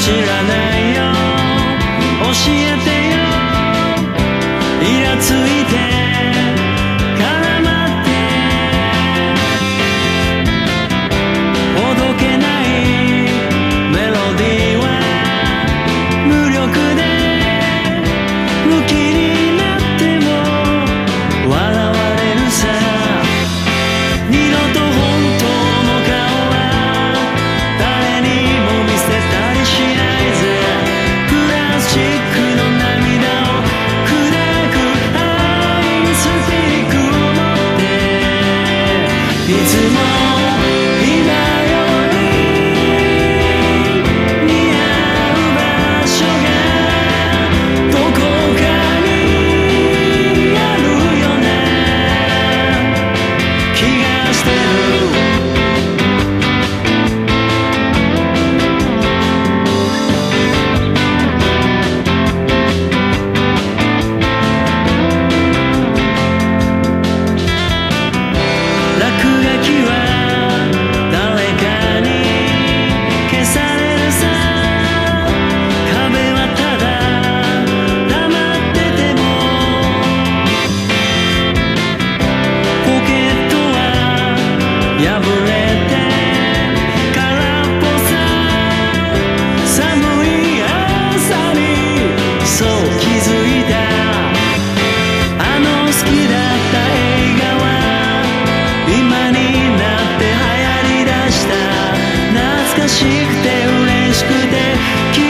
知らないよ、教えてよ、イラついて絡まってほどけないメロディーは無力でムキになっても笑われるさ。二度と本当の顔は誰にも見せたりしないぜ。プラスチックの涙を砕くアイスピックを持っていつも今より似合う場所がどこかにあるような気がしてる。落書きは誰かに消されるさ。壁はただ黙っててもポケットは破れて空っぽさ。寒い朝にそう気づいた。あの好きだった映画は今になって流行りだした。懐かしくて嬉しくて